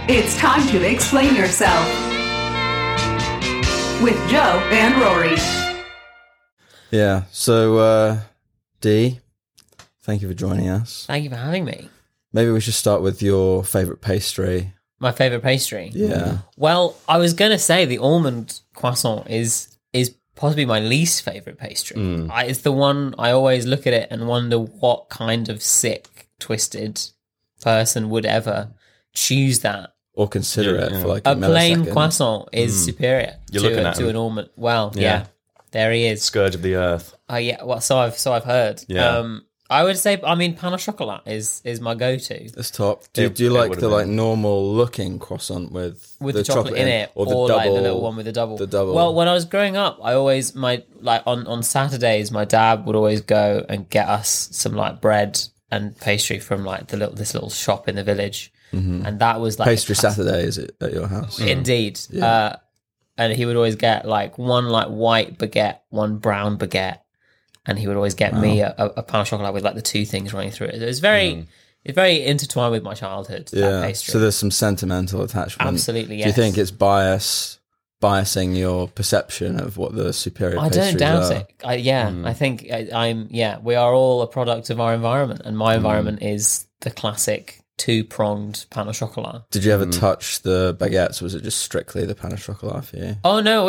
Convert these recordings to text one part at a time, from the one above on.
It's time to explain yourself with Joe and Rory. Yeah, so Dee, thank you for joining us. Thank you for having me. Maybe we should start with your favourite pastry. My favourite pastry? Yeah. Well, I was going to say the almond croissant is possibly my least favourite pastry. It's the one I always look at it and wonder what kind of sick, twisted person would ever choose that. Or consider it for like a a plain millisecond. croissant is superior to an almond. Well, yeah, there he is. Scourge of the earth. Oh yeah, well, so I've heard. Yeah. I would say, I mean, pain au chocolat is my go-to. It's top. Do you like the like normal looking croissant with the chocolate in it, or the or double, like the little one with the double? The double. Well, when I was growing up, I always on Saturdays, my dad would always go and get us some like bread and pastry from like this little shop in the village, and that was like Pastry Saturday, is it at your house? Indeed. Yeah. And he would always get like one like white baguette, one brown baguette, and he would always get me a pain au chocolat with like the two things running through it. It was very intertwined with my childhood. That pastry. So there's some sentimental attachment. Absolutely, yes. Do you think it's biasing your perception of what the superior I pastries don't doubt are? it. I think we are all a product of our environment, and my environment is the classic two-pronged pain au chocolat. Did you ever touch the baguettes? Was it just strictly the pain au chocolat for you? Oh no,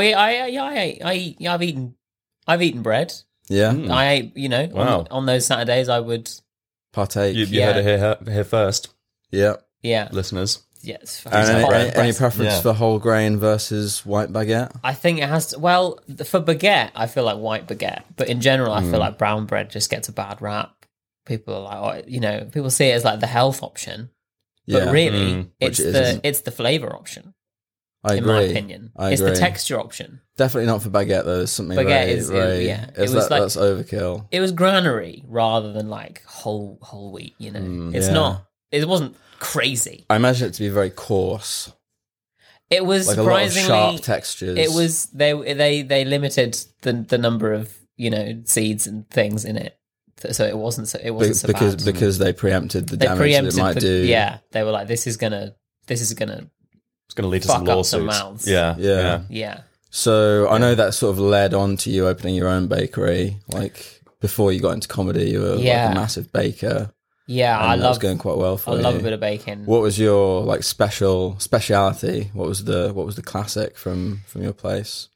I've eaten bread. Yeah, I ate, Wow. on those Saturdays I would. partake. You heard it here first, Yeah. listeners. Yes. And any breast. preference Yeah. for whole grain versus white baguette? I think it has to. Well, for baguette, I feel like white baguette, but in general, I feel like brown bread just gets a bad rap. People are like, people see it as like the health option, but really, Which it isn't. it's the flavor option. I In agree. my opinion, it's the texture option. Definitely not for baguette though. There's something Baguette very, is- very, yeah. it's It was like- that's overkill. It was granary rather than like whole wheat. It's yeah. not. It wasn't crazy. I imagine it to be very coarse, It was like a lot of surprisingly sharp textures. It was they limited the number of seeds and things in it, so it wasn't so bad. because they preempted the They damage preempted that it might do. Yeah, they were like, this is gonna It's going to lead to Fuck some up lawsuits. some mouths. Yeah. yeah. So I know that sort of led on to you opening your own bakery. Like before you got into comedy, you were like Yeah. a massive baker. Yeah, And I that was love going quite well for I you. love a bit of bacon. What was your like speciality? What was the classic from your place?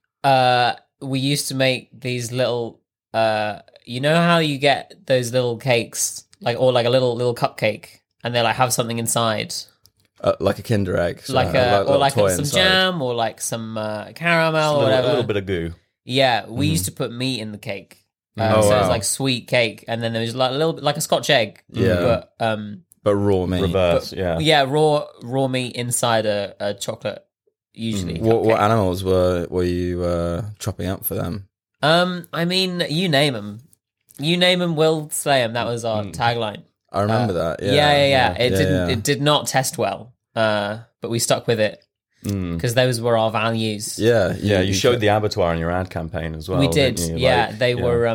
We used to make these little. You know how you get those little cakes, or like a little cupcake, and they like have something inside. Like a Kinder Egg, so Like a toy some inside. jam or like some caramel or whatever. A little bit of goo. Yeah, we used to put meat in the cake. Oh, so it wow. was like sweet cake, and then there was like a little bit like a Scotch egg. Yeah. But But raw meat. Reverse, yeah. raw meat inside a chocolate. Usually, What cupcake. animals were you chopping up for them? I mean, you name them, we'll slay them. That was our tagline. I remember that. Yeah. It didn't. yeah. It did not test well, but we stuck with it because those were our values. Yeah, Yeah, you showed the abattoir in your ad campaign as well. we did. didn't you? Yeah, Like,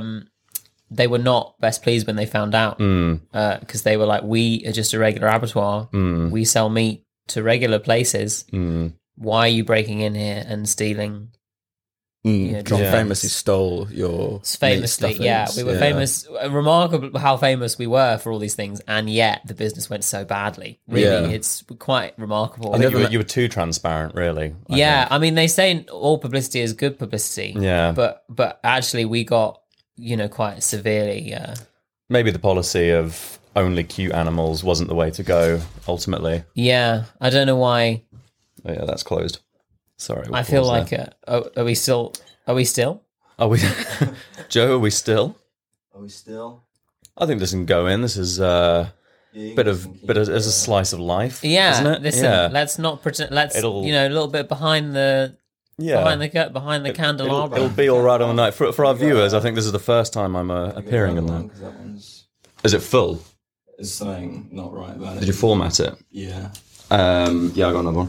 they were not best pleased when they found out because they were like, we are just a regular abattoir. We sell meat to regular places. Why are you breaking in here and stealing? John Yeah. famously stole your Famously, meat yeah, stuffings. we were famous. Remarkable how famous we were for all these things, and yet the business went so badly. Really, Yeah. it's quite remarkable. I think you were too transparent, really. I mean, they say all publicity is good publicity. Yeah. but actually, we got quite severely. Maybe the policy of only cute animals wasn't the way to go, ultimately. Yeah, I don't know why. Oh, yeah, that's closed. Sorry. I feel pause like there. are we still? Are we still? Are we... Joe, are we still? Are we still? I think this can go in. This is bit as a slice of life, Yeah. isn't it? Listen, Yeah. let's not pretend. Let's It'll- a little bit behind the Yeah. behind the candelabra. It'll be all right on the night. For our viewers, I think this is the first time I'm appearing in that. That one's Is it full? is something not right about Did you format it? Yeah. Yeah, I got another one.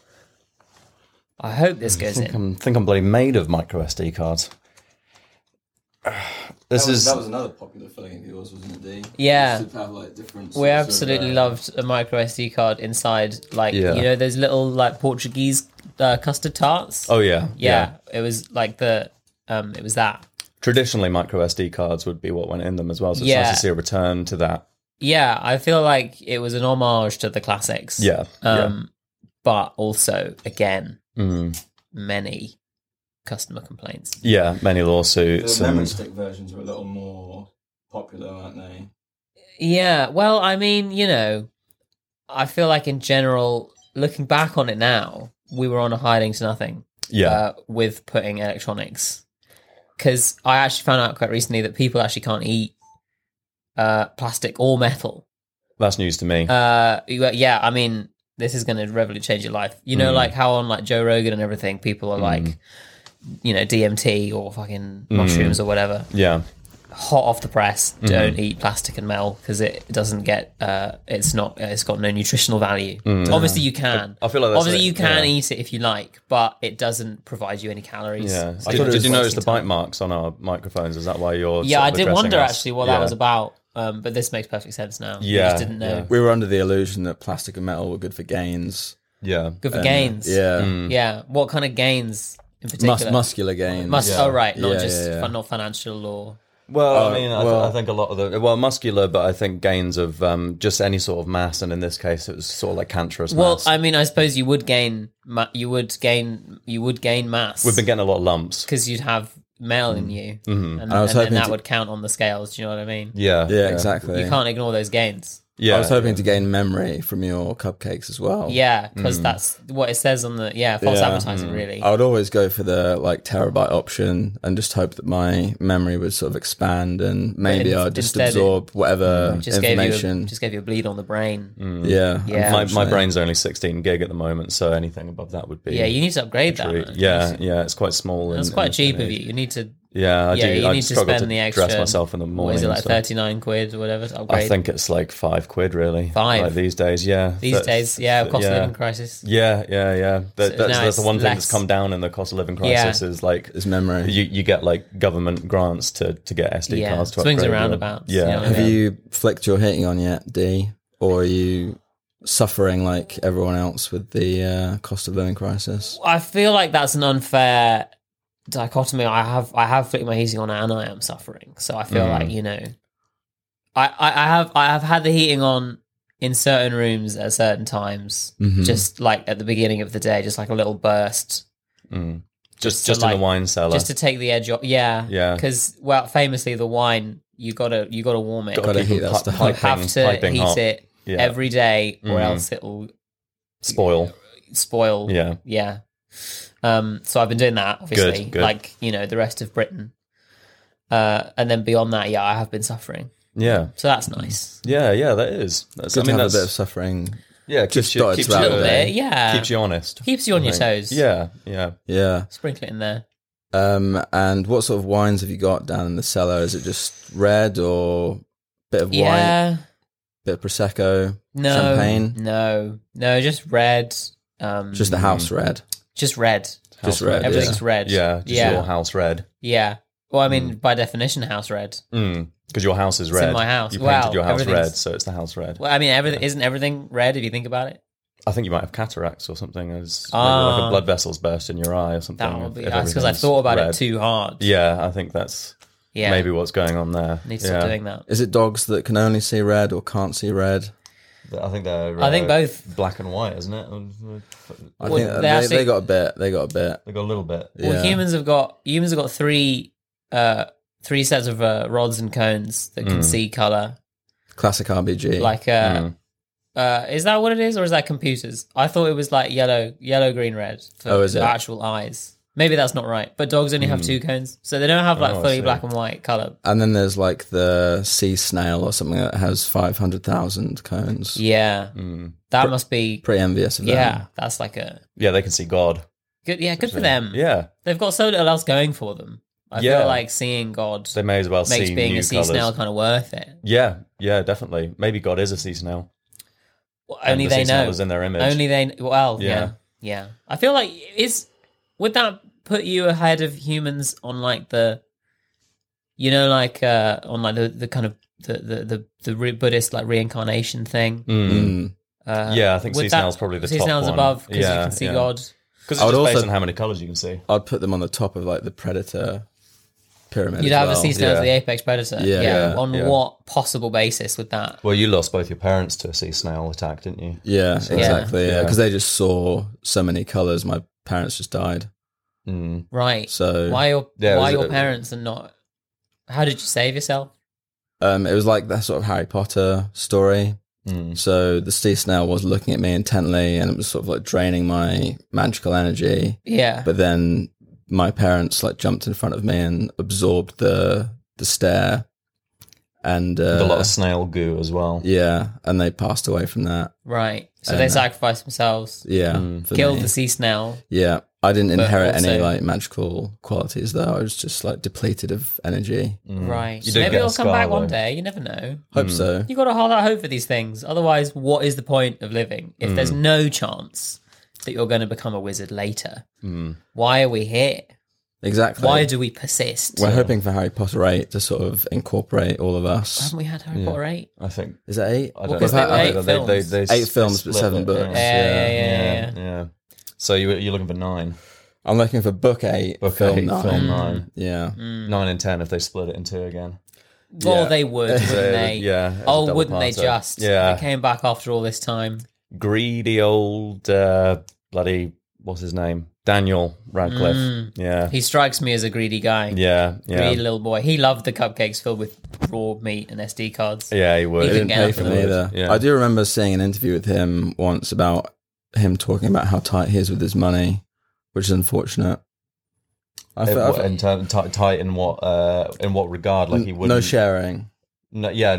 I hope this goes I in. think I'm bloody made of micro SD cards. This is that was another popular filling of yours, wasn't it, D? Yeah. You should have, like, different We sorts of, absolutely loved a micro SD card inside, like, Yeah. you know, those little, like, Portuguese custard tarts? Oh yeah, Yeah, it was like it was that. Traditionally, micro SD cards would be what went in them as well. So it's Yeah. nice to see a return to that. Yeah, I feel like it was an homage to the classics. Yeah, But also, again, Mm. many customer complaints. Yeah, many The lawsuits memory and stick versions are a little more popular, aren't they? Yeah, well, I mean, you know, I feel like in general, looking back on it now, we were on a hiding to nothing with putting electronics. Because I actually found out quite recently that people actually can't eat plastic or metal. that's news to me. Yeah, I mean, this is going to revolutionarily change your life. You know, like how on like Joe Rogan and everything, people are like, you know, DMT or fucking mushrooms or whatever. Yeah, Hot off the press, don't eat plastic and metal because it doesn't get it's got no nutritional value. Obviously you can. I feel like that's obviously it, you can yeah. eat it if you like, but it doesn't provide you any calories. yeah. So Did you're you just notice the wasting bite time. marks on our microphones? Is that why you're? Yeah, sort I of did addressing wonder us? actually what that was about. But this makes perfect sense now. Yeah, I just didn't know. yeah. We were under the illusion that plastic and metal were good for gains. Yeah, Good for gains. Yeah. Yeah. What kind of gains in particular? Muscular gains. Oh, right. Not Yeah, just yeah, yeah. not financial or. Well, I mean, well- I think a lot of the muscular, but I think gains of just any sort of mass, and in this case, it was sort of like cancerous Well, mass. I mean, I suppose you would gain mass. We've been getting a lot of lumps. because you'd have male in you, and I was then hoping that to- would count on the scales. Do you know what I mean? Yeah, Yeah, exactly. You can't ignore those gains. Yeah, I was hoping to gain memory from your cupcakes as well. Yeah, because that's what it says on the false Yeah. advertising. Really, I would always go for the like terabyte option and just hope that my memory would sort of expand and maybe I'd just instead it absorb whatever just gave information. you a bleed on the brain. Yeah. Yeah. my unfortunately. brain's only 16 gig at the moment, so anything above that would be. Yeah, you need to upgrade that. Man. Yeah, it's quite small. That's in quite this cheap day of and you. age. You need to. Yeah, I do. You I need to struggle spend the extra. dress myself in the morning. What is it like? so 39 quid or whatever to upgrade. I think it's like £5 really. Five? like these days. Yeah, These days, cost of living crisis. Yeah. That's now the it's one thing less. that's come down in the cost of living crisis is like Is memory. you get like government grants to get SD Yeah, cards to swings upgrade and your- roundabouts, Yeah, you know what I Have mean? you flicked your heating on yet, D? Or are you suffering like everyone else with the cost of living crisis? I feel like that's an unfair dichotomy. I have flicked my heating on and I am suffering. So I feel like, you know, I have had the heating on in certain rooms at certain times, just like at the beginning of the day, just like a little burst. just to, in like, the wine cellar. Just to take the edge off. Yeah. Yeah. Because, well, famously the wine, you gotta warm it. Gotta keep heat them that stuff. You up. have to piping heat hot. it Yeah. every day or else it'll Spoil. spoil. Yeah. Yeah. So I've been doing that, obviously, Good. like, you know, the rest of Britain. And then beyond that, yeah, I have been suffering. Yeah. So that's nice. Yeah, that is. That's, Good I mean, to have that's a bit of suffering. yeah. just Keeps you, dotted keeps throughout A you, little the day. bit, yeah. keeps you honest. Keeps you on your I think. toes. Yeah. Yeah. Sprinkle it in there. And what sort of wines have you got down in the cellar? Is it just red or bit of white, Yeah. bit of prosecco, No. champagne? No, just red. Just the house red. Just red. Just red. Everything's red. Yeah, just Yeah. your house red. Yeah. Well, I mean, by definition, house red. Because your house is red. in my house. You painted Wow, your house everything's- red, so it's the house red. Well, I mean, isn't everything red if you think about it? I think you might have cataracts or something, as maybe like a blood vessel's burst in your eye or something. That would be if because I everything's thought about red. it too hard. Yeah, I think that's Yeah. maybe what's going on there. Need to yeah. stop doing that. Is it dogs that can only see red or can't see red? I think they're. I think both. black and white, isn't it? I Well, think they they actually- got a bit. They got a bit. They got a little bit. Well, Yeah. humans have got three sets of rods and cones that can see color. Classic RBG. Like, is that what it is, or is that computers? I thought it was like yellow, green, red for Oh, is the it? actual eyes. Maybe that's not right. But dogs only have two cones, so they don't have like Oh, I fully see. black and white color. And then there's like the sea snail or something that has 500,000 cones. Yeah, that must be. Pretty envious of them. Yeah, that's like a Yeah, they can see God. good. Yeah, good for them. Yeah, They've got so little else going for them. I Yeah. feel like seeing God they may as well makes see being new a sea colours. snail kind of worth it. Yeah, definitely. Maybe God is a sea snail. Well, And only the they sea snail know. was in their image. Only they. Well, Yeah. yeah. I feel like would that put you ahead of humans on like the You know, like on like the kind of the Buddhist like reincarnation thing. Yeah, I think sea snail's probably the sea top snail's one. above because you can see God. Because I it's would just based also- on how many colours you can see. I'd put them on the top of like the predator pyramid. You'd as have well. a sea snail as Yeah. the apex predator. Yeah. Yeah. On Yeah. what possible basis would that? Well, you lost both your parents to a sea snail attack, didn't you? Yeah, exactly. Yeah, Yeah. because they just saw so many colors. My parents just died. Right. So Why your Yeah, it was- your parents are not? How did you save yourself? it was like that sort of Harry Potter story. So the sea snail was looking at me intently, and it was sort of like draining my magical energy. Yeah. But then my parents like jumped in front of me and absorbed the stare, and With a lot of snail goo as well. yeah, and they passed away from that. Right. So they sacrificed themselves, Yeah, for killed me. the sea snail. Yeah, I didn't But inherit any also- like magical qualities though. I was just like depleted of energy. Right. You did Maybe get a it'll come back scar, one though. day. You never know. Hope so. You got to hold out hope for these things. Otherwise, what is the point of living if there's no chance that you're going to become a wizard later? Why are we here? Exactly. Why do we persist? We're hoping for Harry Potter 8 to sort of incorporate all of us. Haven't we had Harry Potter 8? I think. Is that 8? I don't because know. they were 8 films. They 8 films, but split 7 it, books. Yeah. So you're looking for 9. I'm looking for book 8, Book film 8, 9. film 9. Yeah. 9 and 10 if they split it in 2 again. Well, Yeah. they would, wouldn't they? Yeah, as a Oh, double wouldn't they parter. just? Yeah. They came back after all this time. Greedy old bloody, what's his name? Daniel Radcliffe. Yeah. He strikes me as a greedy guy. Yeah. Greedy little boy. He loved the cupcakes filled with raw meat and SD cards. Yeah, he would. He They didn't get pay up for for me them. either. Yeah. I do remember seeing an interview with him once about him talking about how tight he is with his money, which is unfortunate. I felt, Tight in what regard? Like he wouldn't. no sharing. No, yeah.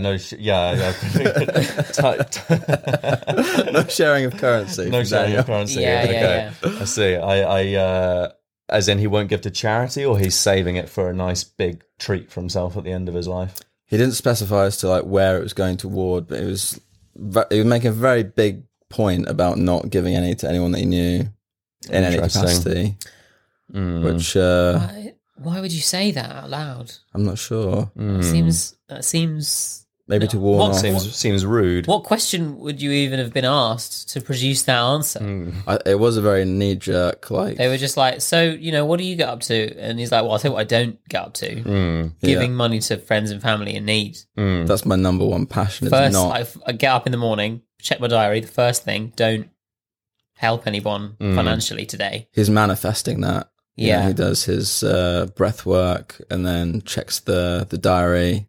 Tight. No sharing of currency. No from sharing Daniel. of currency. Yeah, Okay. yeah, I see. I as in he won't give to charity, or he's saving it for a nice big treat for himself at the end of his life. He didn't specify as to like where it was going toward, but he was making a very big point about not giving any to anyone that he knew in any Interesting. capacity. Which Why would you say that out loud? I'm not sure. That seems. Maybe to warn What- off. Seems rude. What question would you even have been asked to produce that answer? It was a very knee jerk. Like They were just like, so, what do you get up to? And he's like, well, I'll tell you what I don't get up to. Giving money to friends and family in need. that's my number one passion. Is First, not. I get up in the morning, check my diary. The first thing, don't help anyone financially today. He's manifesting that. You know, Yeah. he does his breath work and then checks the diary.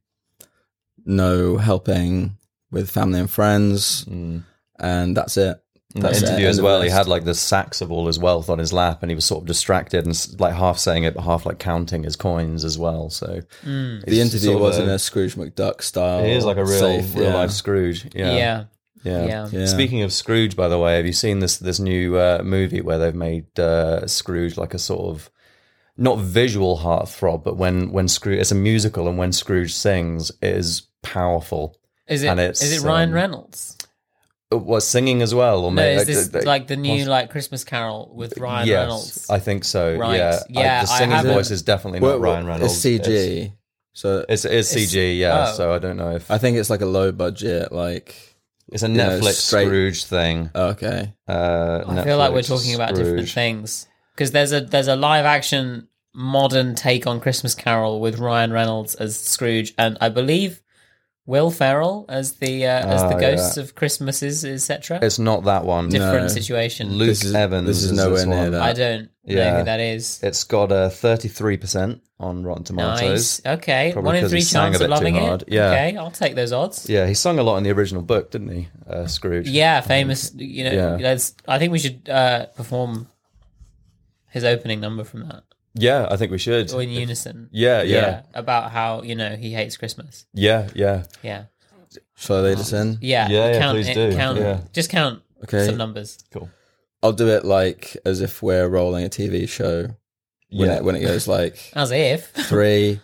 No helping with family and friends, and that's it. In the That's it. interview as End of well, he list. had like the sacks of all his wealth on his lap, and he was sort of distracted and like half saying it, but half like counting his coins as well. So The interview sort of was a- in a Scrooge McDuck style. he is like a real safe, yeah. life Scrooge. Yeah. Yeah. Yeah. Speaking of Scrooge, by the way, have you seen this new movie where they've made Scrooge like a sort of not visual heartthrob, but when Scrooge, it's a musical, and when Scrooge sings, it is powerful. Is And it it's, is it Ryan Reynolds? Was singing as well, or No, maybe is this like the new like Christmas Carol with Ryan yes, Reynolds? I think so. Right. Yeah, Yeah, the I singing haven't- voice is definitely not Ryan Reynolds. It's CG. So It's CG, yeah. oh. So I don't know if I think it's like a low budget, like it's a know, Netflix straight- Scrooge thing. okay. I feel like we're talking about different things because there's a live action modern take on Christmas Carol with Ryan Reynolds as Scrooge, and I believe Will Ferrell as the ghosts of Christmases, etc. It's not that one. Different no. situation. Luke Evans. this is nowhere near one. that. I don't know Yeah. who that is. It's got a 33% on Rotten Tomatoes. Nice. Okay. Probably 1 in 'cause 3 he sang a chance of bit too loving hard. it. Yeah. Okay, I'll take those odds. Yeah, he sung a lot in the original book, didn't he, Scrooge? Yeah, famous. Yeah. I think we should perform his opening number from that, Yeah, I think we should. or in unison. Yeah. About how he hates Christmas. Yeah. Yeah, Shall I lead us in? yeah. Yeah, count please it, do. Count. Yeah. Just count Okay. some numbers. Cool. I'll do it like as if we're rolling a TV show. When it goes like As if 3.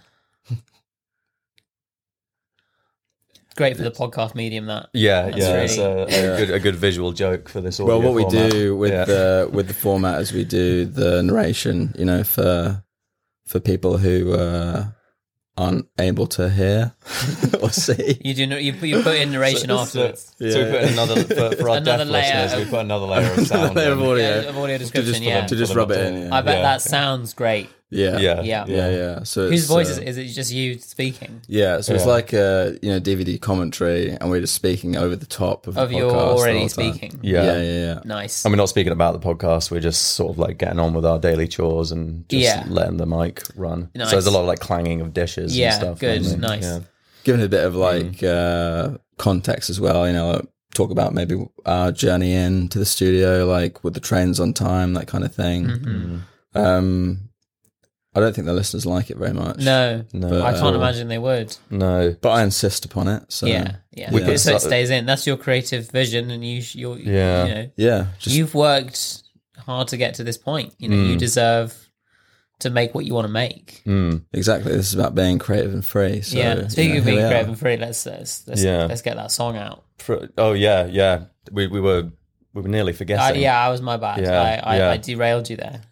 great for the podcast medium. That Yeah, That's yeah. It's really- a good visual joke for this audio Well, what we format. do with Yeah. the format is we do the narration. For people who aren't able to hear or see. You do not. You put in narration afterwards. So we put in another for our Another deaf layer listeners. of- We put another layer of sound. Layer in. of audio. Of audio description. Yeah. To just rub it in. Yeah. I bet Yeah. that sounds great. Yeah. Yeah. Yeah. Yeah. So Whose it's, voice is it? Just you speaking Yeah, so it's Yeah. like a DVD commentary, and we're just speaking over the top of the of your podcast the already whole time. speaking? Yeah. Nice. And we're not speaking about the podcast. We're just sort of like getting on with our daily chores and just Yeah. letting the mic run. Nice. So there's a lot of like clanging of dishes Yeah, and stuff. good, mainly. nice. Yeah. Giving it a bit of like context as well. Talk about maybe our journey into the studio, like with the trains on time, that kind of thing. Mm-hmm. I don't think the listeners like it very much. No, No. I can't imagine they would. No. But I insist upon it. So Yeah. We could So it start- stays in. That's your creative vision, and you're Yeah. you know, yeah, just you've worked hard to get to this point. You deserve to make what you want to make. exactly. This is about being creative and free. So, Yeah. Speaking of here being we are. creative and free, let's Yeah. let's get that song out. Oh yeah. We were nearly forgetting. I was my bad. Yeah, I derailed you there.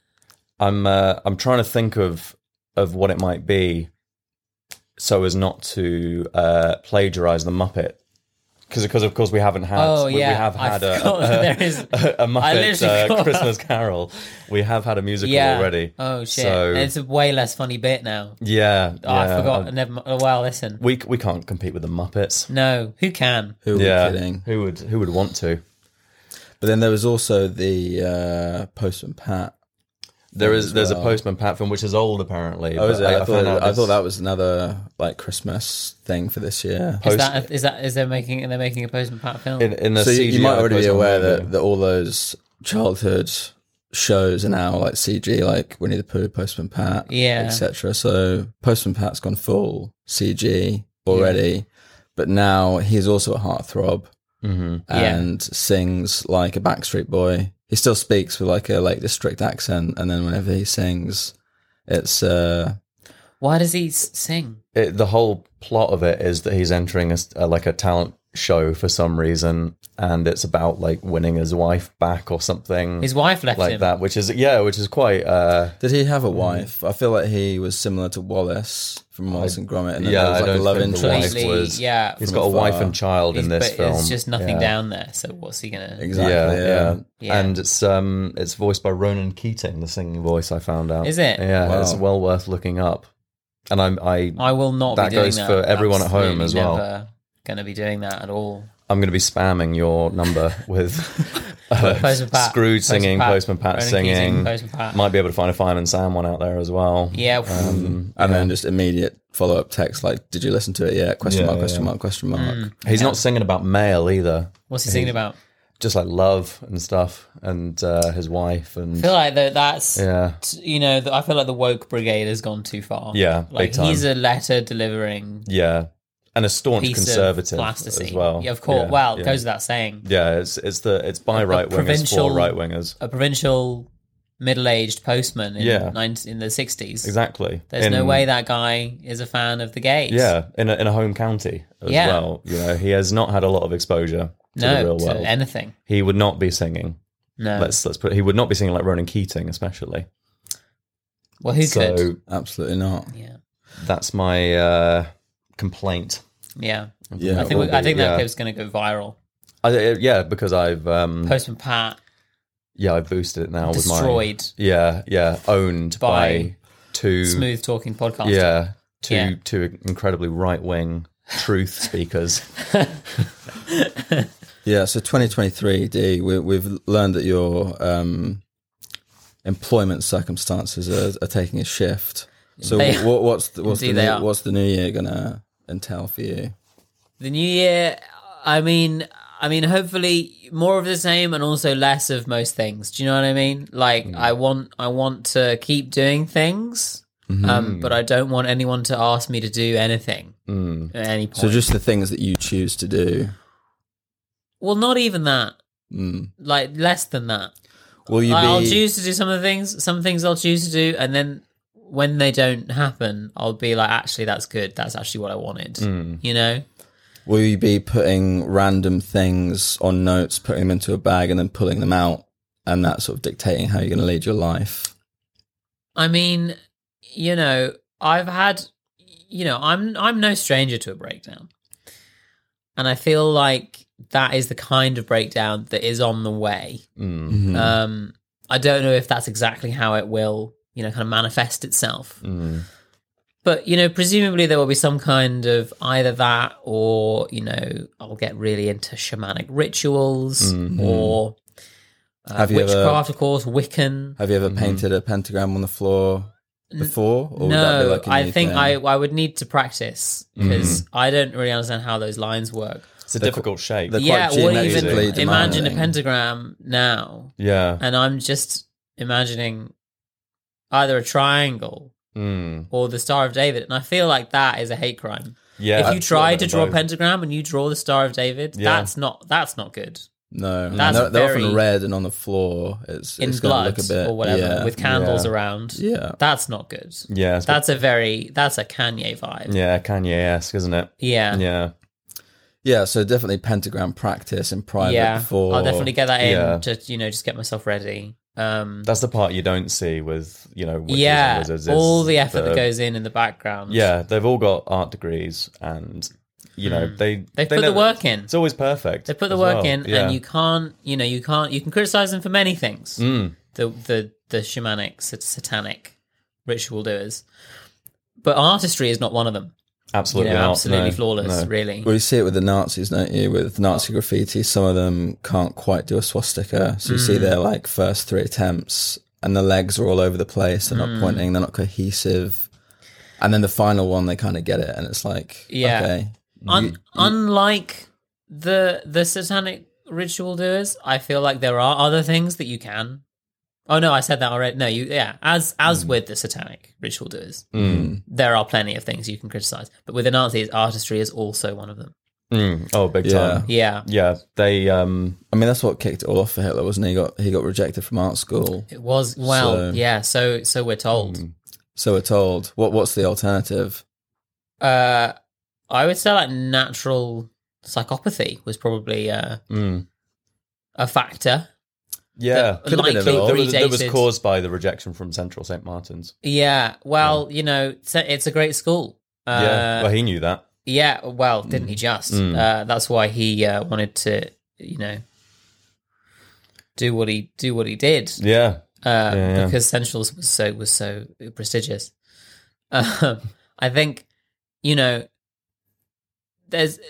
I'm trying to think of what it might be, so as not to plagiarize the Muppet, because of course we haven't had. Oh, we yeah. have I had forgot there is- a I literally Muppet forgot. Christmas Carol. We have had a musical Yeah. already. Oh shit! So It's a way less funny bit now. yeah, Oh, I yeah. forgot. Never mind. Oh, well, listen. We can't compete with the Muppets. No, who can? Who are Yeah, we kidding? who would want to? But then there was also the Postman Pat. There's a well. Postman Pat film which is old apparently. Oh, is it? but I found out thought this- that was another like Christmas thing for this year. Is they're making a Postman Pat film? in the So CGI you might already be Postman aware movie. that all those childhood shows are now like CG, like Winnie the Pooh, Postman Pat, Yeah. etc. So Postman Pat's gone full CG already, but now he's also a heartthrob and sings like a Backstreet Boy. He still speaks with like a Lake District accent, and then whenever he sings, it's Why does he sing? The whole plot of it is that he's entering a talent show for some reason, and it's about like winning his wife back or something. His wife left like him. that, which is quite. Did he have a wife? I feel like he was similar to Wallace from Wallace and Gromit, and then yeah, there was I like a don't love think the interest. wife was. Yeah, he's from got a wife afar. and child in this but film. there's just nothing Yeah. down there. So what's he gonna? Exactly. Yeah. And it's voiced by Ronan Keating, the singing voice. I found out. Is it? Yeah, Wow. it's well worth looking up. And I will not. That be doing goes that. for everyone at home Absolutely as well. Never gonna be doing that at all. I'm going to be spamming your number with Postman Pat, Scrooge singing, Postman Pat Ronan singing. Keating, Postman Pat. Might be able to find a Fireman Sam one out there as well. Yeah. And then just immediate follow-up text like, did you listen to it yet? Question mark, question mark, question mark. He's not singing about mail either. What's he singing about? Just like love and stuff, and his wife, and I feel like that's yeah, I feel like the woke brigade has gone too far. Yeah, like big time. he's a letter delivering yeah, and a staunch piece conservative of plasticine as well. Yeah, of course. Yeah, Well, it yeah. goes without saying. Yeah, it's by right wingers provincial- for right wingers. A provincial middle-aged postman in, Yeah. in the 60s. Exactly. There's no way that guy is a fan of the gays. Yeah, in a home county as Yeah. well. He has not had a lot of exposure to the No, real to world. anything. He would not be singing. No. Let's put. He would not be singing like Ronan Keating, especially. Well, who So could? Absolutely not. Yeah. that's my complaint. Yeah. Yeah, I think it will be, that yeah. clip's going to go viral. Yeah, because I've Postman Pat I've boosted it now destroyed with my owned by two smooth talking podcast. two incredibly right wing truth speakers. Yeah, so 2023, D, we've learned that your employment circumstances are taking a shift. So They- what's the Indeed they are. what's the new year gonna entail for you? The new year, I mean, hopefully more of the same and also less of most things. Do you know what I mean? Like, I want to keep doing things, but I don't want anyone to ask me to do anything at any point. So just the things that you choose to do. well, not even that. Like less than that. Will you I'll be? choose to do some things. Some things I'll choose to do, and then when they don't happen, I'll be like, actually, that's good. That's actually what I wanted. You know. Will you be putting random things on notes, putting them into a bag, and then pulling them out, and that sort of dictating how you're going to lead your life? I mean, I've had, I'm no stranger to a breakdown. And I feel like that is the kind of breakdown that is on the way. I don't know if that's exactly how it will, kind of manifest itself. But, presumably there will be some kind of either that or, I'll get really into shamanic rituals or witchcraft, of course, Wiccan. Have you ever painted a pentagram on the floor before? Or would that be No, like a I new think thing? I would need to practice because I don't really understand how those lines work. It's a difficult shape. they're Yeah, quite or geometrically even imagine a demanding. pentagram now, Yeah. and I'm just imagining either a triangle or the Star of David, and I feel like that is a hate crime. Yeah. If you try to draw a both. pentagram and you draw the Star of David, Yeah. that's not good. No, That's they're very- often red and on the floor. It's In it's going to blood look a bit or whatever, yeah, with candles Yeah. around. yeah. That's not good. Yeah. It's That's a Kanye vibe. yeah, Kanye-esque, isn't it? Yeah. Yeah. Yeah, so definitely pentagram practice in private before. I'll definitely get that in Yeah. to just get myself ready. That's the part you don't see with, witches and Yeah, wizards. all is the effort that goes in the background. Yeah, they've all got art degrees and, they They've put the work in. It's always perfect. They put the as work well. in, Yeah. and you can criticize them for many things. The shamanic, satanic ritual doers, but artistry is not one of them. Absolutely not. absolutely No, flawless, no. really. Well, you see it with the Nazis, don't you? With Nazi graffiti, some of them can't quite do a swastika. So you see their like first 3 attempts, and the legs are all over the place. They're not pointing. They're not cohesive. And then the final one, they kind of get it, and it's like, Yeah. okay. Unlike the satanic ritual doers, I feel like there are other things that you can. Oh no, I said that already. No, as with the satanic ritual doers, there are plenty of things you can criticize. But with the Nazis, artistry is also one of them. Oh, big Yeah. time. Yeah, Yeah, they. I mean, that's what kicked it all off for Hitler, wasn't he? He got rejected from art school. it was. So we're told. So we're told. What's the alternative? I would say like natural psychopathy was probably a factor. Yeah, that Could have been likely involved. that was predated- caused by the rejection from Central St. Martin's. Yeah, well, it's a great school. Yeah, well, he knew that. Yeah, well, didn't he just? That's why he wanted to, do what he did. Yeah, yeah. Because Central was so prestigious. I think, there's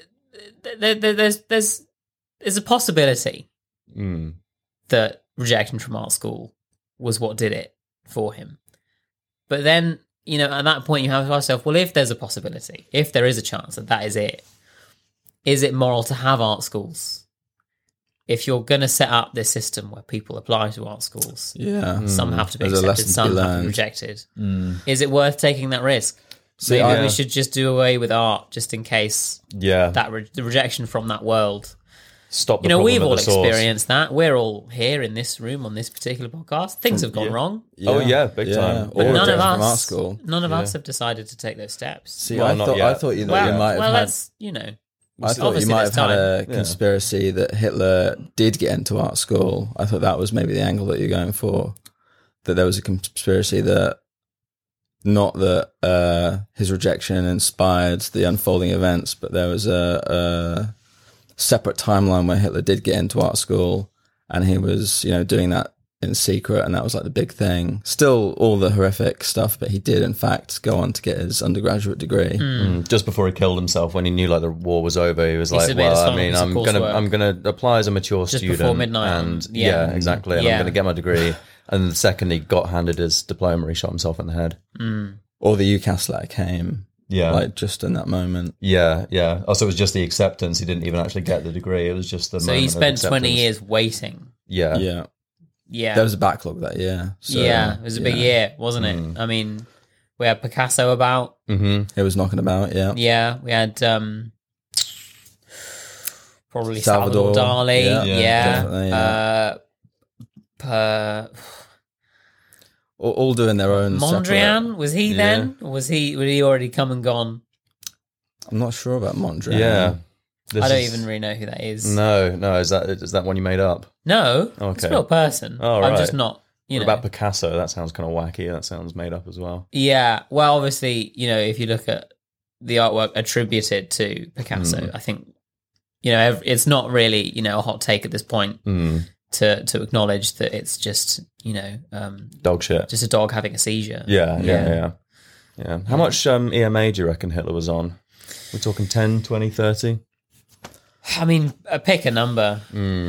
a possibility that rejection from art school was what did it for him. But then, at that point you have to ask yourself, well, if there's a possibility, if there is a chance that is it moral to have art schools? If you're going to set up this system where people apply to art schools, Yeah. some have to be There's a accepted, lesson to some be have to be learned. rejected. Is it worth taking that risk? See, Maybe I- we should just do away with art just in case yeah. that the rejection from that world. Stop. The problem We've at all the source. experienced that. We're all here in this room on this particular podcast. Things have gone wrong, Oh, yeah, big time. Or but none of rejected from art us, school. have decided to take those steps. See, Well, I not thought yet. you well, might have had. that's I thought you obviously might there's have had time. a conspiracy that Hitler did get into art school. I thought that was maybe the angle that you're going for. That there was a conspiracy that not that his rejection inspired the unfolding events, but there was a separate timeline where Hitler did get into art school and he was, doing that in secret, and that was like the big thing. Still all the horrific stuff, but he did in fact go on to get his undergraduate degree. Just before he killed himself, when he knew like the war was over, he was like, submitted "Well, his I mean, final piece of coursework. I'm gonna apply as a mature Just student, before midnight and on- yeah. exactly, and Yeah. I'm gonna get my degree." And the second he got handed his diploma, he shot himself in the head. Or the UCAS letter came, Yeah, like just in that moment. yeah. Also, it was just the acceptance. He didn't even actually get the degree. It was just the. So moment he of spent 20 acceptance. years waiting. Yeah, Yeah. Yeah. There was a backlog that year. So, yeah, it was a big year, wasn't it? I mean, we had Picasso about. It was knocking about, yeah. Yeah, we had probably Salvador. Salvador Dali. Yeah, Yeah. definitely, All doing their own Mondrian, separate- was he then? Or would he already come and gone? I'm not sure about Mondrian. yeah. This I don't is- even really know who that is. No. Is that one you made up? No, it's a Okay. real person. Oh, I'm right. just not, What about Picasso? That sounds kind of wacky. That sounds made up as well. Yeah, well, obviously, if you look at the artwork attributed to Picasso. I think, it's not really, a hot take at this point to acknowledge that it's just, dog shit. just a dog having a seizure. Yeah. How much EMA do you reckon Hitler was on? We're talking 10, 20, 30? I mean, pick a number.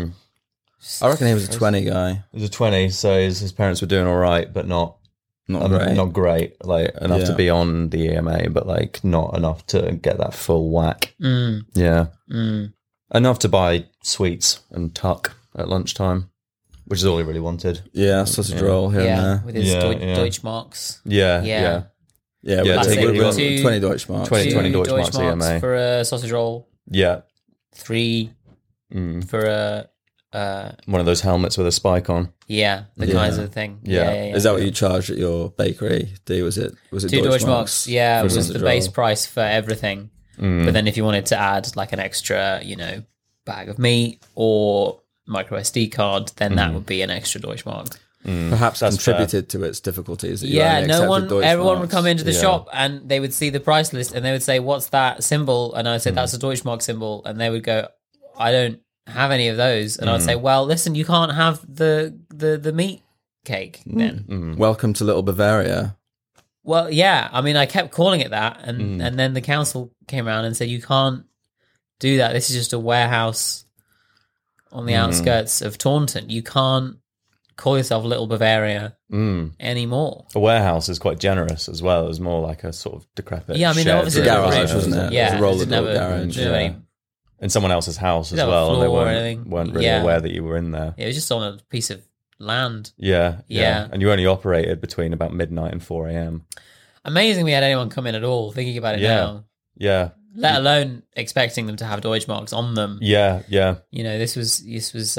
I reckon he was a 20 guy. He was a 20, so his parents were doing all right, but not great. Not great, like enough to be on the EMA, but like not enough to get that full whack. Yeah. Enough to buy sweets and tuck at lunchtime, which is all he really wanted. Yeah, sausage roll here and there. With his Deutschmarks. Yeah. That's take it. it. 20 Deutschmarks. 20 Deutschmarks EMA. for a sausage roll. Yeah. 3 for a... one of those helmets with a spike on. Yeah, the Kaiser thing. Yeah. Is that what you charged at your bakery? Was it 2 Deutschmarks? Yeah, for was the sausage base roll? price for everything. But then if you wanted to add like an extra, bag of meat or micro SD card, then that would be an extra Deutschmark. Perhaps That's contributed to its difficulties. That you only accepted everyone would Deutschmarks. come into the shop and they would see the price list and they would say, "What's that symbol?" And I'd say, "That's a Deutschmark symbol." And they would go, "I don't have any of those." And I'd say, "Well, listen, you can't have the meat cake then." Welcome to Little Bavaria. Well, yeah. I mean, I kept calling it that, and then the council came around and said, "You can't do that. This is just a warehouse on the outskirts of Taunton. You can't call yourself Little Bavaria anymore." A warehouse is quite generous as well. It was more like a sort of decrepit. Yeah, I mean, shed obviously, It's a garage, wasn't it? Yeah, It was a roller it's door never- garage. you know, Yeah. in someone else's house as Without a well, and they floor or weren't anything. really Yeah. aware that you were in there. It was just on a piece of land. Yeah. Yeah. And you only operated between about midnight and 4 a.m. Amazing we had anyone come in at all, thinking about it Yeah. now. Yeah. Let alone expecting them to have Deutschmarks on them. Yeah. This was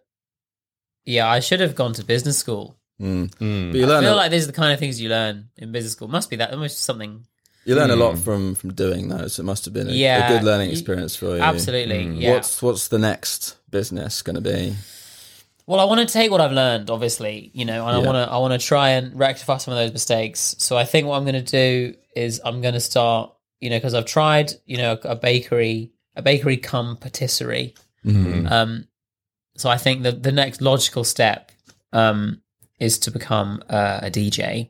I should have gone to business school. But you I learn feel like these are the kind of things you learn in business school. Must be that almost something. you learn a lot from doing those. It must have been a good learning experience for you. Absolutely. Yeah. What's the next business going to be? Well, I want to take what I've learned, obviously, and I want to try and rectify some of those mistakes. So I think what I'm going to do is I'm going to start, because I've tried, a bakery cum patisserie. So I think that the next logical step is to become a DJ.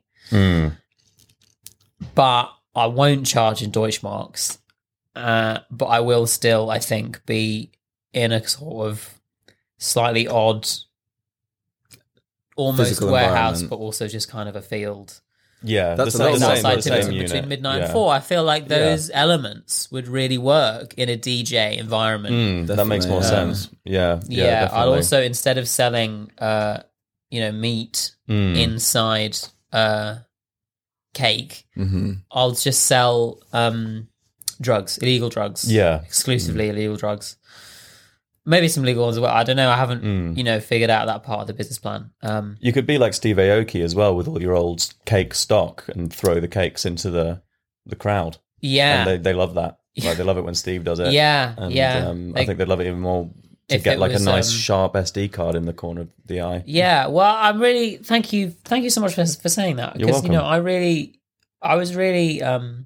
But I won't charge in Deutschmarks. But I will still, I think, be in a sort of slightly odd, almost Physical warehouse, environment. but also just kind of a field. Yeah. That's the a lot same, of Outside the same typically unit. between midnight Yeah. and 4. I feel like those elements would really work in a DJ environment. That makes more Definitely, sense. Yeah. Yeah, I'd definitely. also, instead of selling, meat inside cake, I'll just sell drugs, illegal drugs. Yeah. Exclusively illegal drugs. Maybe some legal ones as well. I don't know. I haven't, figured out that part of the business plan. You could be like Steve Aoki as well with all your old cake stock and throw the cakes into the crowd. Yeah. And they love that. Like, they love it when Steve does it. Yeah, And, yeah. I think they'd love it even more to if get it like was, a nice sharp SD card in the corner of the eye. Yeah, well, I'm really thank you so much for saying that, You're because welcome. I was really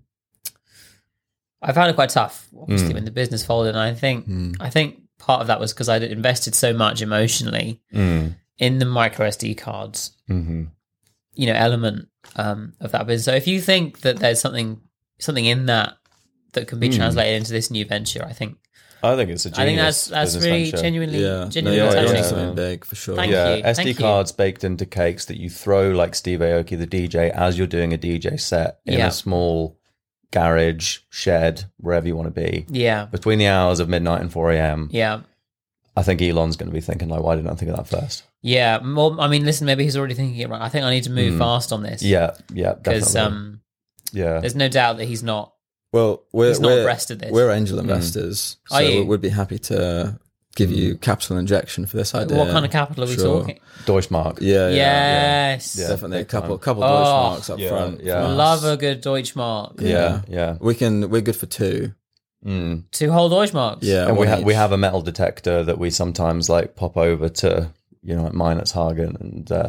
I found it quite tough, obviously, when the business folded, and I think part of that was because I'd invested so much emotionally in the micro SD cards, element of that business. So if you think that there's something in that can be translated into this new venture, I think it's a genius. that's business really venture. genuinely Yeah, genuinely you're touching. doing something big for sure. Thank Yeah, you. SD Thank you. cards baked into cakes that you throw like Steve Aoki, the DJ, as you're doing a DJ set in Yeah. a small garage, shed, wherever you want to be. Yeah, Between the hours of midnight and 4 a.m. yeah. I think Elon's going to be thinking, like, why didn't I think of that first? Yeah, well, I mean, listen, maybe he's already thinking it right. I think I need to move fast on this. Yeah, because definitely. Yeah. there's no doubt that he's not. Well, He's not abreast of this. we're angel investors, Are so you? we'd be happy to give you capital injection for this idea. What kind of capital are we Sure. talking? Deutschmark. Yeah, Yes, definitely a big time. couple Oh, Deutschmarks up yeah, front. yeah. from us. Love a good Deutschmark. Yeah. We're good for 2. 2 whole Deutschmarks. Yeah, And we one we each. have a metal detector that we sometimes like pop over to, like Meinerzhagen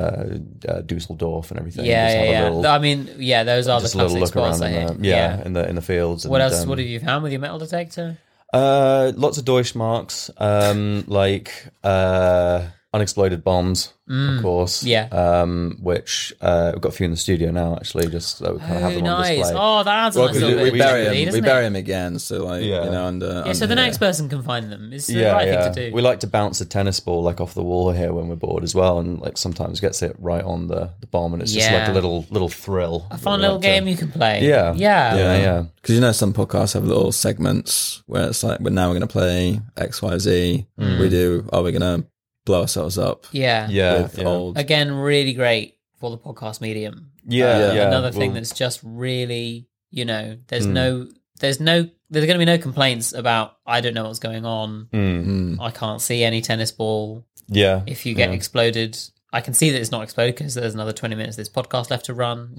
and Dusseldorf and everything. Yeah, Just have a yeah. little- I mean, yeah, those are the just a little classic look spots around I in hear. the in the fields. What and, else? What have you found with your metal detector? Lots of Deutschmarks, like unexploded bombs, of course. Yeah. Which we've got a few in the studio now, actually, just so we kind of have them on nice. display. Oh, that adds a Well, nice 'cause little bit we of bury mystery, him. We doesn't bury it? him again. So like Yeah. under Yeah, so the under next here. person can find them. It's the right thing to do. We like to bounce a tennis ball like off the wall here when we're bored as well, and like sometimes gets it right on the bomb, and it's just like Yeah. a little thrill. A fun little game you can play. Yeah. Yeah. Yeah. Because some podcasts have little segments where it's like, well, now we're going to play X, Y, Z. We do. Are we going to blow ourselves up? Yeah. Yeah. With old. Again, really great for the podcast medium. Yeah. Another thing Well, that's just really, there's going to be no complaints about, I don't know what's going on. I can't see any tennis ball. yeah. If you get exploded, I can see that it's not exploded because there's another 20 minutes of this podcast left to run,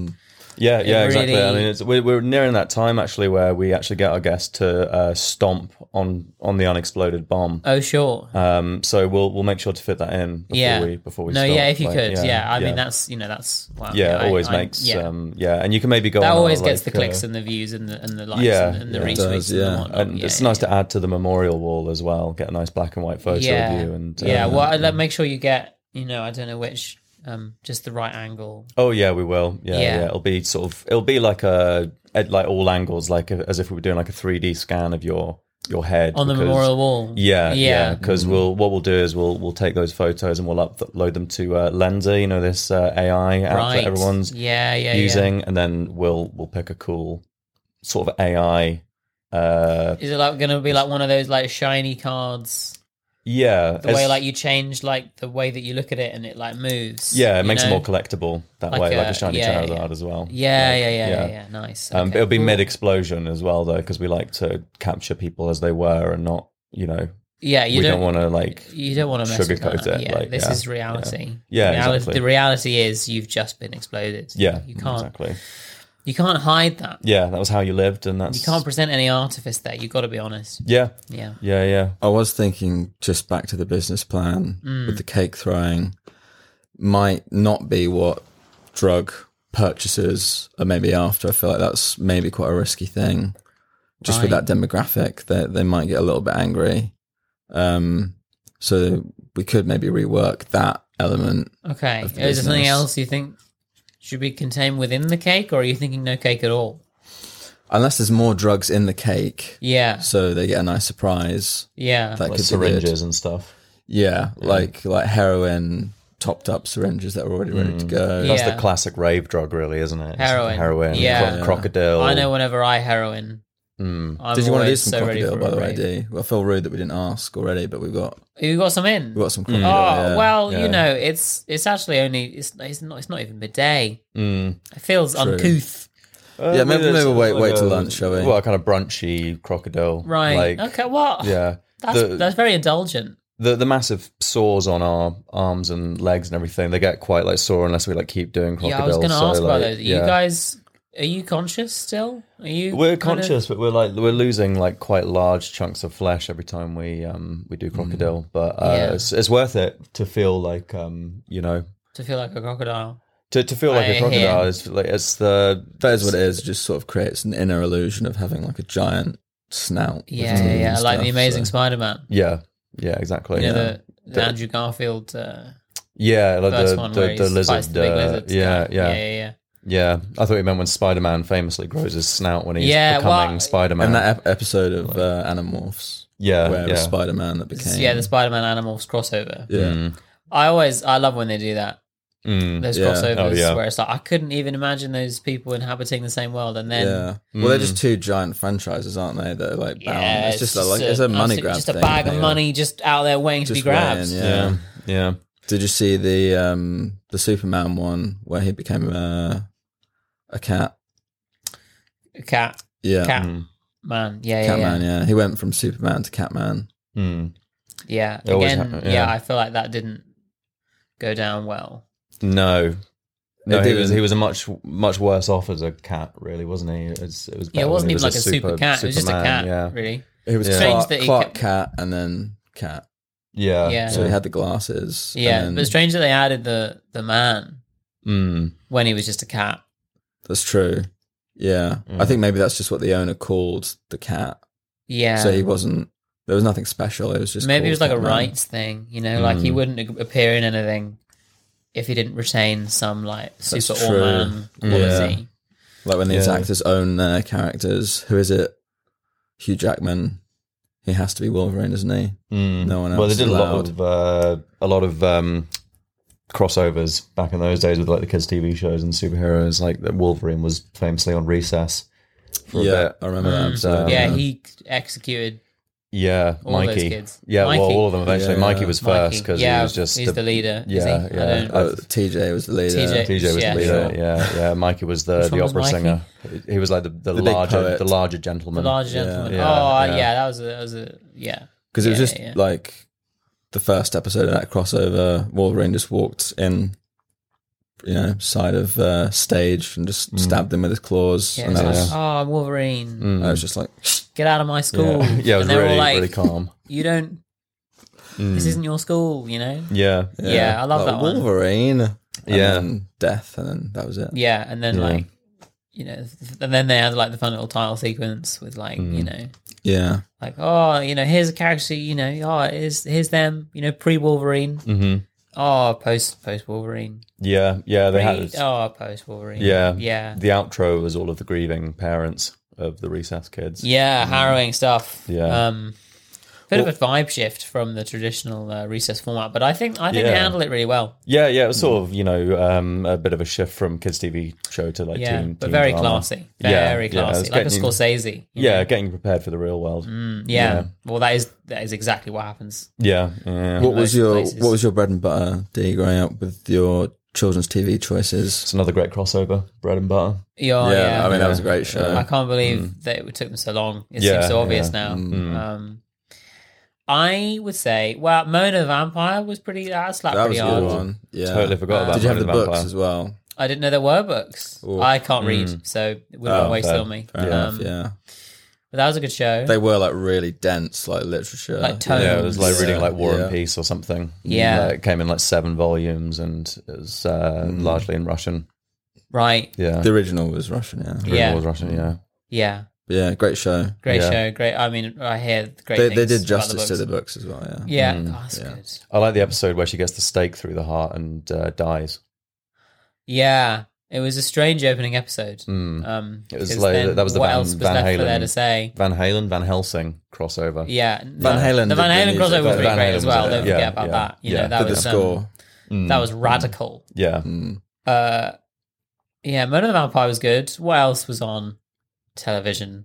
Yeah, exactly. really- I mean, we're nearing that time actually where we actually get our guests to stomp on the unexploded bomb. Oh, sure. So we'll make sure to fit that in before we No, stop. yeah, if you Like, could. I mean, that's wow. yeah, I- always I- makes yeah. and you can maybe go That on always our, gets like, the clicks and the views and the likes yeah, and the yeah, it retweets does, and yeah. the whatnot. and it's nice to add to the memorial wall as well. Get a nice black and white photo of you and well, I'd make sure you get I don't know which just the right angle. Oh yeah, we will. Yeah. It'll be like like all angles, like as if we were doing like a 3D scan of your head On the because- memorial wall. Yeah. Because what we'll do is we'll take those photos and we'll upload them to Lensa, this AI app Right. that everyone's using, and then we'll pick a cool sort of AI. Is it like going to be like one of those like shiny cards? Yeah, The way like you change like the way that you look at it and it like moves. yeah, it you makes it know? more collectible that Like way, like a- a shiny yeah, Charizard yeah. as well. Yeah. Nice. But Okay, it'll be cool. mid-explosion as well, though, because we like to capture people as they were and not, Yeah, we don't want to You don't want to mess with sugarcoat that. it, Yeah, like, this yeah, is reality. Yeah, exactly. The reality is you've just been exploded. Yeah, you can't. exactly. You can't hide that. Yeah, that was how you lived, and that's You can't present any artifice there. You've got to be honest. Yeah, Yeah. I was thinking, just back to the business plan with the cake throwing, might not be what drug purchasers are maybe after. I feel like that's maybe quite a risky thing. Just with Right. that demographic, they might get a little bit angry. So we could maybe rework that element. Okay. Of the Is there something business. else you think should be contained within the cake, or are you thinking no cake at all? Unless there's more drugs in the cake, Yeah. so they get a nice surprise. Yeah. That like could be good. syringes and stuff. Yeah, like heroin, topped up syringes that are already ready to go. That's Yeah. the classic rave drug, really, isn't it? It's Heroin. heroin, Yeah. crocodile. I know whenever I heroin, I'm Did you want to do always some so ready crocodile, for by the a way, rave. D? Well, I feel rude that we didn't ask already, but we've got You got some in? some Oh crocodile. yeah. well, Yeah. it's actually only it's not even midday. Mm. It feels uncouth. Yeah, maybe it's we'll wait like till a- lunch, shall we? Well, kind of brunchy crocodile. Right. Like, Okay. What? Yeah. That's very indulgent. The massive sores on our arms and legs and everything, they get quite like sore unless we like keep doing crocodile. Yeah, I was going to so, ask about like, those. You guys, are you conscious still? Are you? We're kind of- conscious, but we're losing like quite large chunks of flesh every time we do crocodile. But Yeah. it's worth it to feel like to feel like a crocodile. to feel like I a crocodile hear. is like it's the That is what it is. It just sort of creates an inner illusion of having like a giant snout. with Yeah, teeth yeah, and yeah. Like the stuff, Amazing so- Spider-Man. yeah exactly You know yeah. the Andrew Garfield Yeah, like first one where the he lizard. fights the big lizards. Yeah. I thought you meant when Spider-Man famously grows his snout when he's Yeah, becoming well, Spider-Man. And that episode of Animorphs, yeah, where it yeah. was Spider-Man that became. Yeah, the Spider-Man Animals crossover. Yeah. I love when they do that. Mm. Those Yeah. crossovers Oh, yeah. where it's like I couldn't even imagine those people inhabiting the same world, and then Yeah. Well, they're just two giant franchises, aren't they? That are like bound. yeah, it's just it's a money grab. just a thing, bag I of think. money just out there waiting to be Just grabbed. waiting, Yeah. Did you see the Superman one where he became a cat? Cat Yeah. man, yeah, Catman, yeah. He went from Superman to Catman. Mm. yeah. It always Again, yeah. I feel like that didn't go down well. No, It he was didn't. he was a much worse off as a cat, really, wasn't he? It was Yeah, it better wasn't when he even like a super cat. It was just a Superman, cat, yeah. really. It was Strange Clark, that he Clark kept- Cat and then Cat. Yeah. So he had the glasses. Yeah, and then- but it's strange that they added the man when he was just a cat. that's true. Yeah. I think maybe that's just what the owner called the cat. Yeah. So he wasn't. There was nothing special. It was just Maybe it was like a Catman. rights thing, like he wouldn't appear in anything if he didn't retain some like super true. all-man quality. Like when these Yeah. actors own their characters. Who is it? Hugh Jackman. He has to be Wolverine, doesn't he? No one else. Well, they did allowed. a lot of crossovers back in those days with like the kids' TV shows and superheroes. Like that Wolverine was famously on Recess for a bit. I remember that episode. Yeah, he executed Yeah, all Mikey. those kids. Yeah, Mikey. well, all of them eventually. Yeah. Mikey was first Mikey. because Yeah, he was just he's the leader. Is Yeah, he? yeah. I don't, TJ was the leader. TJ was Yeah, the leader. sure. Yeah. Mikey was the Which one was opera Mikey? singer. He was like the big larger poet. the larger gentleman. the large gentleman. Yeah, Oh, yeah. yeah, that was a yeah. Because it was Yeah, just yeah. like the first episode of that crossover. Wolverine just walked in, side of stage and just stabbed him with his claws. Yeah, and it's that like, was, oh, Wolverine, I was just like, get out of my school. Yeah, it was and they were really like, really calm. You don't. This isn't your school, Yeah, Yeah, I love like, that one. Wolverine. And Yeah. then death, and then that was it. Yeah, and then like, and then they had like the fun little title sequence with like, Yeah. like, oh, here's a character, here's them, pre-Wolverine. Mm-hmm. Oh, post Wolverine. Yeah. They had post Wolverine. Yeah. Yeah. The outro was all of the grieving parents of the Recess kids. Yeah, harrowing stuff. Yeah. Bit of a vibe shift from the traditional Recess format, but I think they Yeah. handle it really well. Yeah, it was sort of a bit of a shift from kids' TV show to like Yeah, teen, but teen very drama. classy. Yeah, Very yeah, classy. it's Like a getting- Scorsese. Yeah, getting you prepared for the real world. Yeah. Well, that is exactly what happens. Yeah. What was Most places. your bread and butter, D, growing up with your children's TV choices? It's another great crossover, bread and butter. Yeah, I mean, that was a great show. I can't believe that it took them so long. It Yeah, seems so obvious yeah. now. I would say, well, Mona the Vampire was that slapped That was pretty a hard. good one. Yeah. Totally forgot about Did you have the Mona the books Vampire. as well? I didn't know there were books. Ooh. I can't read, so it would have been wasted fair. on me. Fair enough, yeah. But that was a good show. They were like really dense, like literature. Like tomes. Yeah, it was like reading Yeah, like War yeah. and Peace or something. Yeah. It came in like 7 volumes and it was largely in Russian. Right. Yeah. The original was Russian, yeah. The original Yeah. was Russian, yeah. Yeah. Yeah, great show. Great Yeah. show. Great. I mean, I hear great They things did about justice to the the books. books as well, yeah. Yeah. Oh, that's good. I like the episode where she gets the stake through the heart and dies. Yeah. It was a strange opening episode. It was 'cause like then that was the what Van, else was Van left Halen for there to say? Van Helsing crossover. Yeah, Van Halen The Van did Halen the crossover was music. pretty Van great Halen as was well. it, Don't yeah, forget about yeah, that. yeah. That Did the was score. that was radical. Yeah. Yeah, Murder the Vampire was good. What else was on television?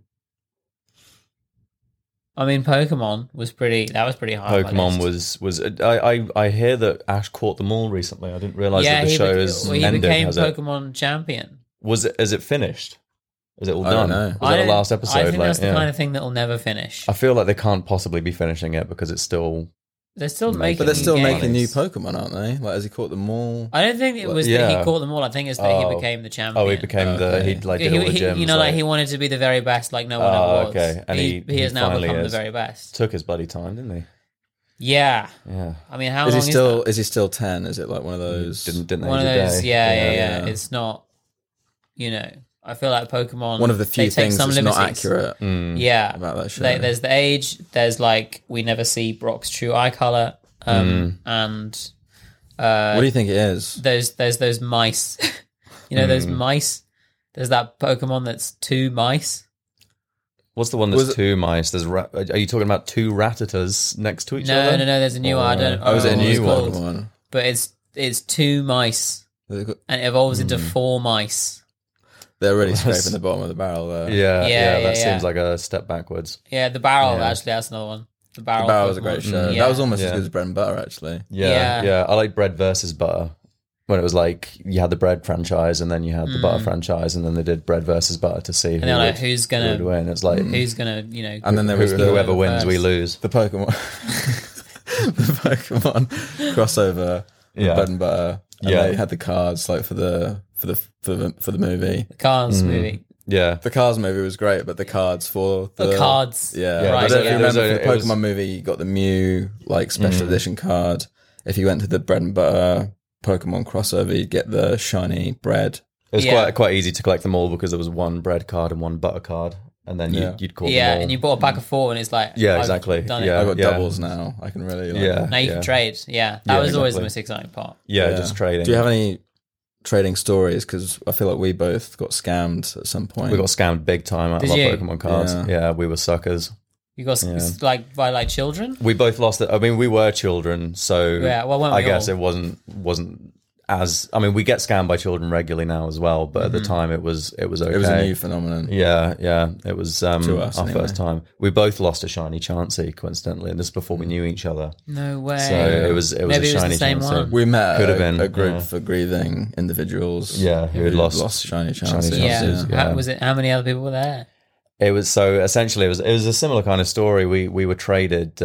I mean, Pokemon was pretty. That was pretty high. on my Pokemon list. was I hear that Ash caught them all recently. I didn't realize that the he show bec- is he ended. became Has it? Pokemon champion. Is it finished? Is it all I done? don't know. Was that the last episode? I think Like, that's the yeah. kind of thing that will never finish. I feel like they can't possibly be finishing it because it's still. They're still making, But they're still new making new games. Pokemon, aren't they? Like, has he caught them all? I don't think it was that yeah. he caught them all. I think it's that Oh. he became the champion. Oh, he became the Okay. he like did all the gyms. you know, like he wanted to be the very best, like no one ever was. Okay, and he he has now finally become is. the very best. took his bloody time, didn't he? Yeah, Yeah. I mean, how Is he long still? is that? Is he still 10? Is it like one of those? Didn't One of age a those? day. Yeah. It's not. You know, I feel like Pokemon. One of the few they take things some that's not liberties. accurate Yeah, about that show. There's the age. There's like we never see Brock's true eye color, and What do you think it is? there's those mice. You know those mice. There's that Pokemon that's 2 mice. What's the one that's Was it- 2 mice? Are you talking about 2 Rattatas next to each other? No. There's a new one. I don't. Oh, is it a know what it's new called. one? But it's 2 mice, and it evolves into 4 mice. They're really scraping the bottom of the barrel there. Yeah, Yeah, that yeah. seems like a step backwards. Yeah, the barrel. Yeah. Actually, that's another one. The The barrel. Barrel was a Pokemon. great show. Yeah. That was almost as Yeah. good as Bread and Butter, actually. Yeah. I like Bread versus Butter. When it was like you had the bread franchise and then you had the butter franchise and then they did bread versus butter to see who And they're like, would, who's who would gonna win. It's like who's gonna And then there was whoever the wins, we first. lose. Pokemon, the Pokemon crossover, with Yeah. Bread and Butter. And Yeah. they had the cards like for the movie. the Cars movie. Yeah. The Cars movie was great, but the cards for The cards. Yeah, Yeah, I right, don't know if yeah. you remember It for the was- Pokemon movie, you got the Mew like special edition card. If you went to the bread and butter Pokemon crossover, you'd get the shiny bread. It was Yeah. quite easy to collect them all because there was one bread card and one butter card, and then you'd call them all. And you bought a pack of 4 and it's like... Yeah, I've exactly. done it. Yeah. I got doubles now. I can really like, Yeah. Now you can trade. Yeah. That Yeah, was always the exactly. most exciting part. yeah, Yeah. just trading. Do you have any trading stories? Because I feel like we both got scammed at some point. We got scammed big time out Did of our you? Pokemon cards. Yeah. Yeah, we were suckers. You got like by like children? We both lost it. I mean, we were children, so Yeah, well, weren't I we guess all? it wasn't as. I mean, we get scammed by children regularly now as well, but at the time it was okay. It was a new phenomenon. Yeah, it was To us, our anyway. first time. We both lost a shiny Chansey, coincidentally, and this is before we knew each other. No way. So it was Maybe a it was shiny the same Chansey. one. We met Could at have been, a group yeah. for grieving individuals. Yeah, who had lost shiny chances. yeah. chances, yeah. How many other people were there? It was so essentially it was a similar kind of story. We were traded,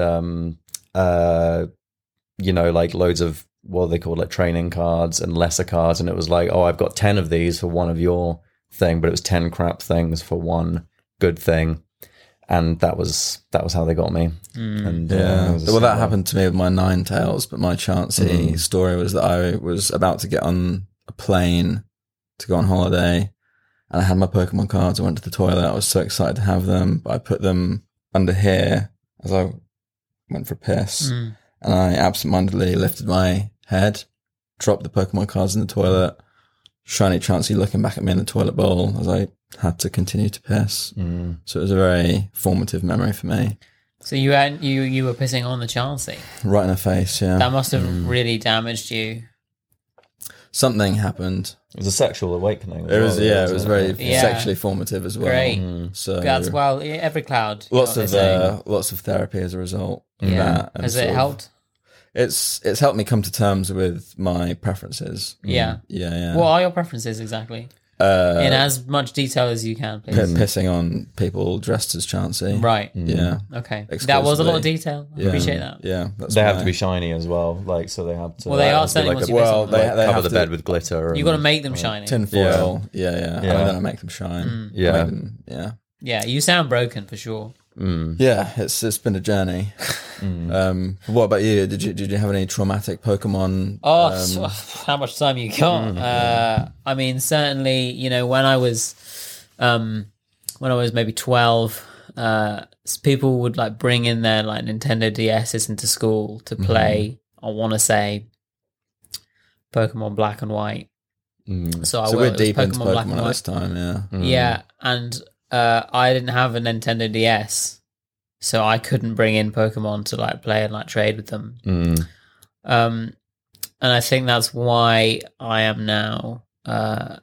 like loads of what they called like training cards and lesser cards, and it was like, oh, I've got 10 of these for one of your thing, but it was 10 crap things for one good thing, and that was how they got me. And Yeah, it was a well, that similar- happened to me with my Ninetales, but my Chansey story was that I was about to get on a plane to go on holiday, and I had my Pokemon cards. I went to the toilet. I was so excited to have them, but I put them under here as I went for a piss, and I absentmindedly lifted my head, dropped the Pokemon cards in the toilet. Shiny Chansey looking back at me in the toilet bowl as I had to continue to piss. So it was a very formative memory for me. So you were pissing on the Chansey. Right in the face, yeah. That must have really damaged you. Something happened. It was a sexual awakening. It was it was very Yeah. sexually formative as well. Great. So That's well, every cloud. you know lots what of they're saying. lots of therapy as a result. Of Yeah. that, and Has sort it of- helped? It's helped me come to terms with my preferences. Yeah. Yeah. What are your preferences exactly? In as much detail as you can, please. Pissing on people dressed as Chansey. Right. Yeah. Okay. That was a lot of Exclusively. detail. I Yeah. appreciate that. Yeah. That's They have why- to be shiny as well, like so they have to. Well, they are have to be selling like once a, you piss well, on them. they cover have the to- bed with glitter. You got to make them shiny. tin foil. Yeah. And then I make them shine. Yeah. I make them- yeah. Yeah, you sound broken for sure. Yeah, it's been a journey. What about you? Did you have any traumatic Pokemon? Oh, how much time you got? I mean, certainly, when I was maybe 12, people would like bring in their like Nintendo DSs into school to play. I want to say Pokemon Black and White. So we're deep into Black Pokemon and at White. this time. Yeah. Yeah, and I didn't have a Nintendo DS, so I couldn't bring in Pokemon to like play and like trade with them. And I think that's why I am now, a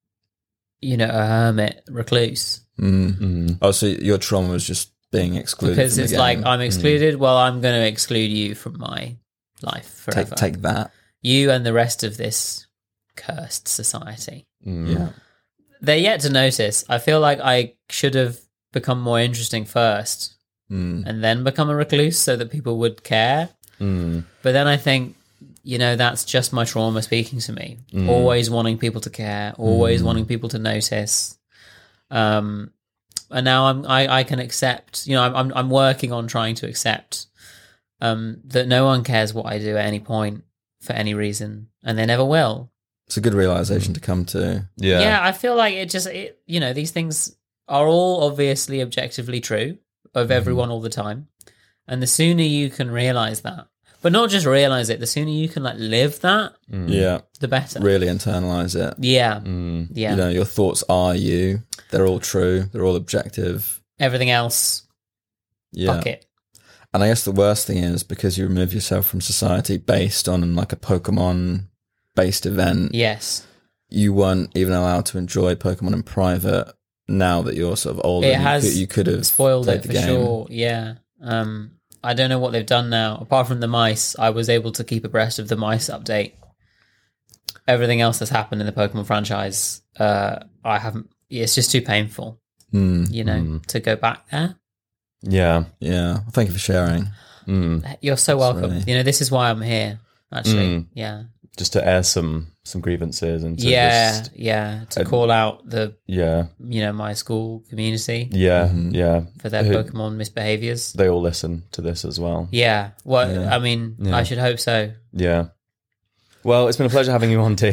hermit recluse, Oh, so your trauma was just being excluded because from the it's game. like I'm excluded. Well, I'm going to exclude you from my life forever. take that. You and the rest of this cursed society. Yeah. They're yet to notice. I feel like I should have become more interesting first and then become a recluse so that people would care. But then I think, that's just my trauma speaking to me. Always wanting people to care, always wanting people to notice. And now I can accept, I'm working on trying to accept that no one cares what I do at any point for any reason, and they never will. It's a good realization to come to. Yeah, I feel like these things are all obviously objectively true of everyone all the time. And the sooner you can realize that, but not just realize it, the sooner you can like live that, Yeah. the better. Really internalize it. Yeah. Yeah. Your thoughts are you. They're all true. They're all objective. Everything else, Yeah. fuck it. And I guess the worst thing is because you remove yourself from society based on like a Pokemon based event, Yes. you weren't even allowed to enjoy Pokemon in private. Now that you're sort of older, It has you could have spoiled played it the for game. sure. Yeah. I don't know what they've done now. Apart from the mice, I was able to keep abreast of the mice update. Everything else that's happened in the Pokemon franchise, I haven't. It's just too painful, to go back there. Yeah. Yeah. Thank you for sharing. You're so welcome. really- This is why I'm here. Actually, yeah. Just to air some some grievances and to to call out the yeah my school community for their Pokemon misbehaviors. They all listen to this as well. Yeah, well, I mean, I should hope so. Yeah. Well, it's been a pleasure having you on, T.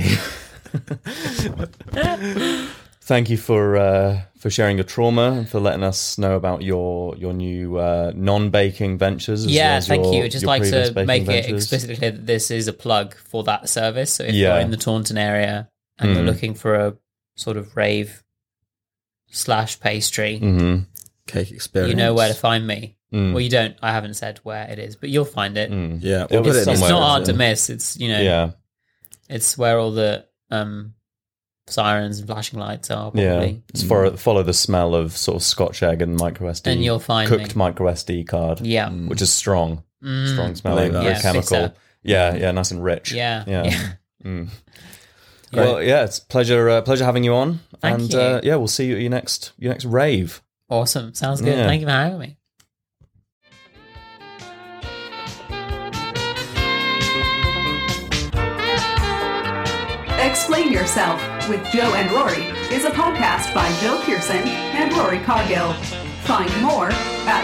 Thank you for sharing your trauma and for letting us know about your new non-baking ventures. Thank you. I'd just like to make it explicitly clear that this is a plug for that service. So if you're in the Taunton area and you're looking for a sort of rave/pastry cake experience, you know where to find me. Well, you don't. I haven't said where it is, but you'll find it. Yeah, it's not hard to miss. It's it's where all the sirens and flashing lights are. Probably. Yeah, it's follow the smell of sort of Scotch egg and micro SD, and you'll find cooked micro SD card. Yeah, which is strong smelling, very chemical. Yeah, nice and rich. Yeah. Well, it's pleasure having you on. Thank you. We'll see you at your next rave. Awesome, sounds good. Thank you for having me. Explain Yourself with Joe and Rory is a podcast by Joe Pearson and Rory Cargill. Find more at